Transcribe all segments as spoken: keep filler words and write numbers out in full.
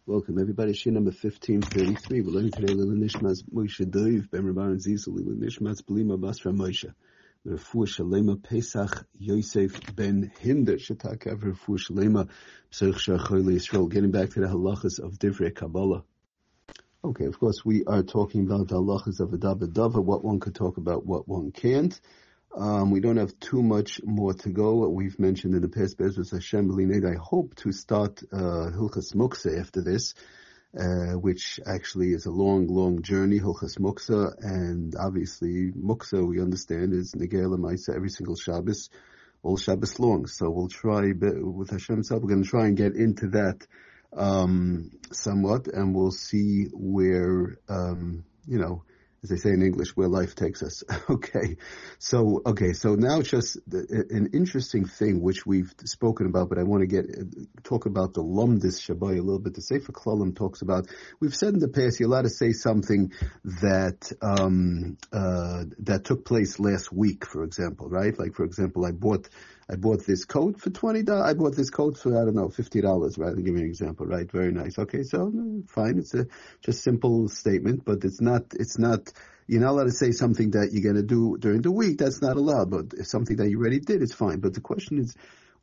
Welcome everybody. Shir number fifteen thirty-three. We're learning today Lila Nishmas Moshe Doiv Ben Rabban Zizal Lila Nishmas Blima Basra Moshe. Refuah Shalema Pesach Yosef Ben Hinder Shetakav Refuah Shalema Psach Shacholi Yisrael. Getting back to the halachas of Divrei Kabbalah. Okay, of course we are talking about the halachas of Adab Adava, what one could talk about, what one can't. Um, we don't have too much more to go. We've mentioned in the past, Bezos Hashem B'lined, I hope to start uh, Hilchas Muksa after this, uh, which actually is a long, long journey, Hilchas Muksa, and obviously Muksa, we understand, is Negei L'Maisa every single Shabbos, all Shabbos long. So we'll try, with Hashem's help, we're going to try and get into that um, somewhat, and we'll see where, um, you know, as they say in English, where life takes us. Okay, so okay, so now just an interesting thing which we've spoken about, but I want to get talk about the Lumdis Shabbai a little bit. The Sefer Klalim talks about. We've said in the past you're allowed to say something that um, uh, that took place last week, for example, right? Like for example, I bought. I bought this coat for twenty dollars. I bought this coat for, I don't know, fifty dollars, right? I'll give you an example, right? Very nice. Okay, so fine. It's a just simple statement, but it's not, it's not, you're not allowed to say something that you're going to do during the week. That's not allowed, but if something that you already did, it's fine. But the question is,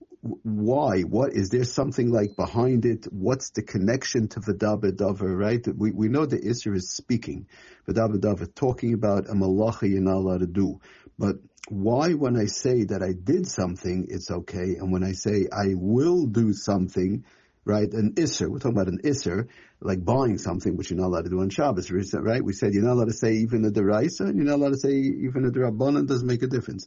why? What is there something like behind it? What's the connection to V'daba Davar, right? We we know the Isser is speaking. V'daba Davar, talking about a malacha you're not allowed to do. But why when I say that I did something, it's okay, and when I say I will do something, right, an Isser, we're talking about an Isser, like buying something, which you're not allowed to do on Shabbos, right? We said you're not allowed to say even a Deraisa, and you're not allowed to say even a Derabanan, doesn't make a difference.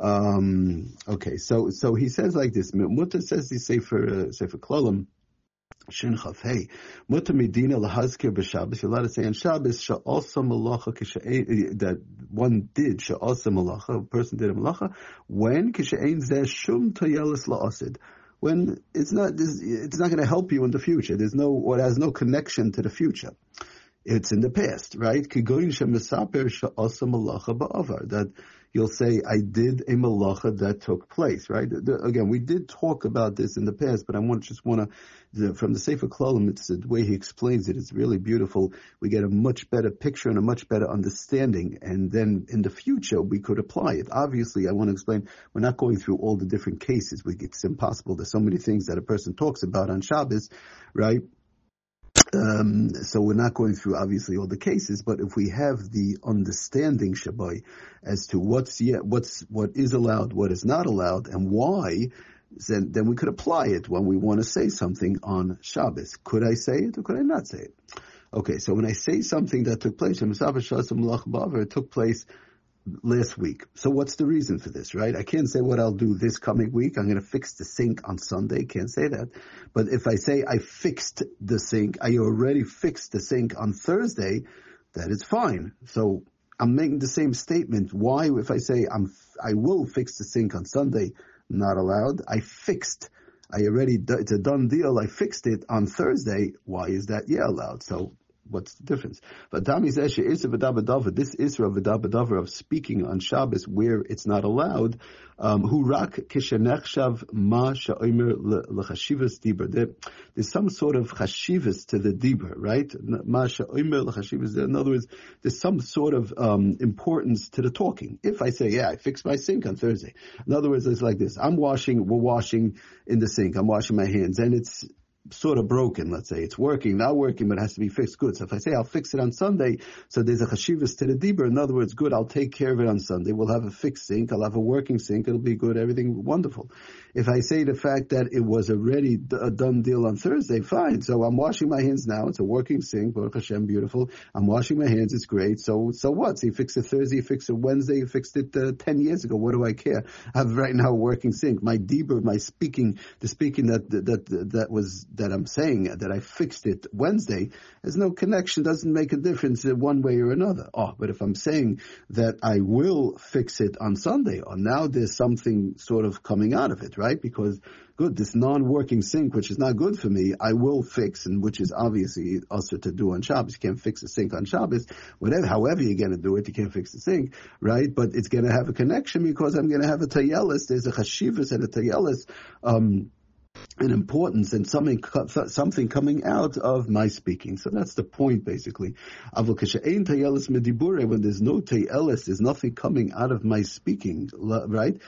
Um, okay, so so he says like this, Mutter says the Sefer, uh, Sefer Klalim, Shin Chaf Hey, Mutter Medina Lahazkir b'Shabbos. You're allowed to say on Shabbos she'asa malacha kishe'ein, that one did she'asa malacha, a person did a malacha when kishe'ein zeh shum toyelis la'asid, when it's not it's not going to help you in the future. There's no, or it has no connection to the future. It's in the past, right? Kigoyin she'mesaper she'asa malacha ba'avar, that you'll say, I did a malacha that took place, right? The, again, we did talk about this in the past, but I want just want to, from the Sefer Klalim, it's the way he explains it, it's really beautiful. We get a much better picture and a much better understanding, and then in the future, we could apply it. Obviously, I want to explain, we're not going through all the different cases. We, it's impossible. There's so many things that a person talks about on Shabbos, right? Um, so we're not going through obviously all the cases, but if we have the understanding Shabbai as to what's yet, what's what is allowed, what is not allowed, and why, then then we could apply it when we want to say something on Shabbos. Could I say it or could I not say it? Okay, so when I say something that took place, it took place last week. So what's the reason for this, right? I can't say what I'll do this coming week. I'm going to fix the sink on Sunday. Can't say that. But if I say I fixed the sink, I already fixed the sink on Thursday, that is fine. So I'm making the same statement. Why, if I say I'm, I will fix the sink on Sunday, not allowed. I fixed, I already, it's a done deal. I fixed it on Thursday. Why is that? Yeah, allowed. So what's the difference? But Dami says is a V'daba Davar, this Isra V'daba Davar of speaking on Shabbos where it's not allowed. Hu rak kishenechshav ma she'omer l'chashivas dibur. There's some sort of chashivas to the dibur, right? Ma she'omer l'chashivas. In other words, there's some sort of um, importance to the talking. If I say, yeah, I fixed my sink on Thursday. In other words, it's like this: I'm washing, we're washing in the sink. I'm washing my hands, and it's sort of broken, let's say. It's working, not working, but it has to be fixed. Good. So if I say I'll fix it on Sunday, so there's a chashivas to the dibur. In other words, good, I'll take care of it on Sunday. We'll have a fixed sink. I'll have a working sink. It'll be good. Everything wonderful. If I say the fact that it was already a done deal on Thursday, fine. So I'm washing my hands now. It's a working sink. Baruch Hashem, beautiful. I'm washing my hands. It's great. So, so what? So you fixed it Thursday, you fixed it Wednesday, you fixed it uh, ten years ago. What do I care? I have right now a working sink. My dibur, my speaking, the speaking that, that, that, that was, that I'm saying, that I fixed it Wednesday, there's no connection, doesn't make a difference one way or another. Oh, but if I'm saying that I will fix it on Sunday, or now there's something sort of coming out of it, right? Because, good, this non-working sink, which is not good for me, I will fix, and which is obviously also to do on Shabbos. You can't fix a sink on Shabbos. Whatever, however you're going to do it, you can't fix the sink, right? But it's going to have a connection because I'm going to have a tayelis. There's a chashivas and a tayelis, um, an importance and something something coming out of my speaking. So that's the point, basically. When there's no te'elis, there's nothing coming out of my speaking, right?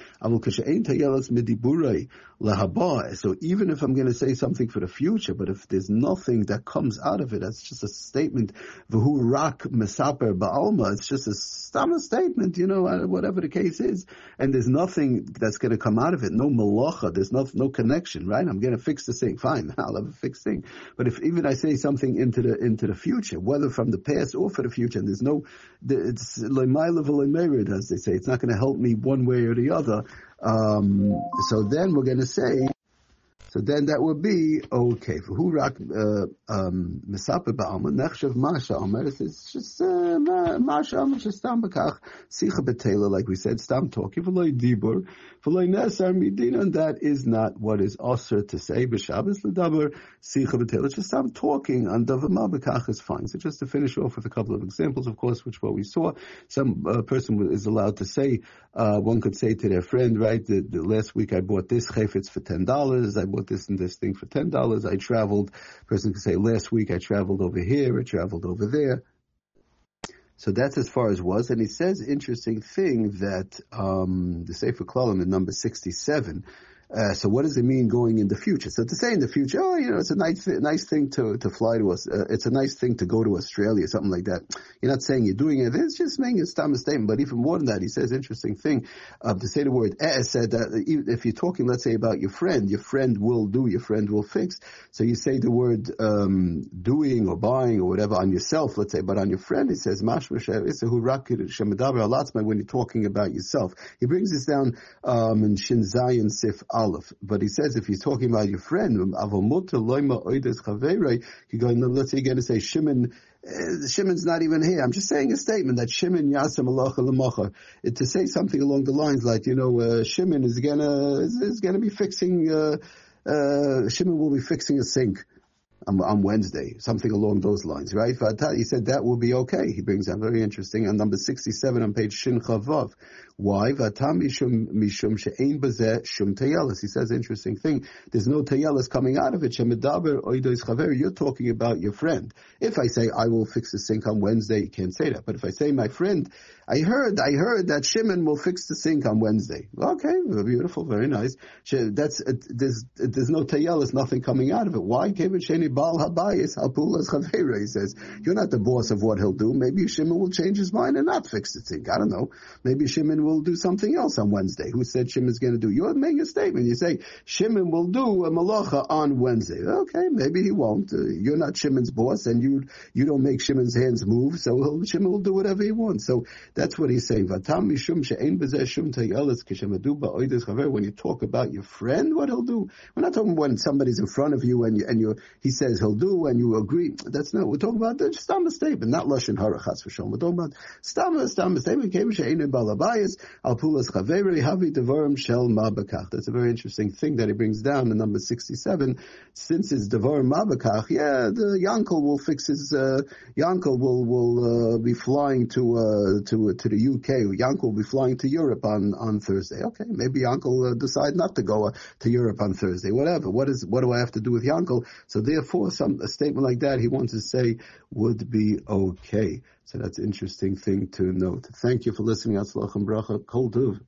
So even if I'm going to say something for the future, but if there's nothing that comes out of it, that's just a statement. V'hu rak mesaper ba'alma. It's just a stam statement, you know, whatever the case is. And there's nothing that's going to come out of it. No malacha. There's no no connection, right? I'm going to fix the thing. Fine, I'll have a fixed thing. But if even I say something into the into the future, whether from the past or for the future, and there's no, it's lemayla v'lemerid, as they say. It's not going to help me one way or the other. Um, so then we're going to say, so then that would be okay. For who rak mesaper ba'alma nechshav masha omer. It's just masha omer just stam bekach sicha betela, like we said, stam talking v'loy dibur v'loy nesar midina, and that is not what is osir to say. B'Shabbos l'daber sicha betela. Just stam talking on davama bekach is fine. So just to finish off with a couple of examples, of course, which what we saw, some uh, person is allowed to say. Uh, one could say to their friend, right, the, the last week I bought this chayfetz for ten dollars, I bought this and this thing for ten dollars, I traveled, person could say, last week I traveled over here, I traveled over there. So that's as far as was, and he says, interesting thing, that um, the Sefer Klalim in number sixty-seven, Uh, so what does it mean going in the future? So to say in the future, oh, you know, it's a nice, nice thing to, to fly to us. Uh, it's a nice thing to go to Australia, something like that. You're not saying you're doing it. It's just making a statement. But even more than that, he says, interesting thing, uh, to say the word eh, said that if you're talking, let's say, about your friend, your friend will do, your friend will fix. So you say the word, um, doing or buying or whatever on yourself, let's say, but on your friend, he says, when you're talking about yourself. He brings this down, um, in Shin Zayin Sif Aleph. But he says if he's talking about your friend, let's say you're going to say Shimon, uh, Shimon's not even here. I'm just saying a statement that Shimon Yasam Alacha L'macha. To say something along the lines like, you know, uh, Shimon is gonna is, is gonna be fixing. Uh, uh, Shimon will be fixing a sink on, on Wednesday, something along those lines, right? He said that will be okay. He brings out very interesting on number sixty-seven on page Shin Chavav. Why? Vatam mishum mishum she'ein bazeh shum tayelis. He says interesting thing. There's no tayelis coming out of it. Shemedaber oidos chaver. You're talking about your friend. If I say I will fix the sink on Wednesday, you can't say that. But if I say my friend, I heard, I heard that Shimon will fix the sink on Wednesday. Okay, beautiful, very nice. That's there's there's no tayelis, nothing coming out of it. Why? Kevin Sheni Baal Habayis Hapulas Chavera. He says you're not the boss of what he'll do. Maybe Shimon will change his mind and not fix the sink. I don't know. Maybe Shimon will will do something else on Wednesday. Who said Shimon's going to do? You're making a statement. You say Shimon will do a malacha on Wednesday. Okay, maybe he won't. Uh, you're not Shimon's boss, and you you don't make Shimon's hands move, so he'll, Shimon will do whatever he wants. So that's what he's saying. Vatam mishum she'ein b'zeh shum tayelis k'shemadu ba'oides chaver. When you talk about your friend, what he'll do. We're not talking when somebody's in front of you and you, and you he says he'll do and you agree. That's not. We're talking about the stam statement, not lashon hara chas v'shalom. We're talking about stam stam statement. Came she'ein balabayis. That's a very interesting thing that he brings down in number sixty-seven. Since it's Devar Mabakach, yeah, the Yankel will fix his, uh, Yankel will, will, uh, be flying to, uh, to, to the U K. Yankel will be flying to Europe on, on Thursday. Okay, maybe Yankel uh, decide not to go uh, to Europe on Thursday. Whatever. What is, what do I have to do with Yankel? So therefore, some, a statement like that he wants to say would be okay. So that's an interesting thing to note. Thank you for listening. Atzlach and bracha. Kol tuv.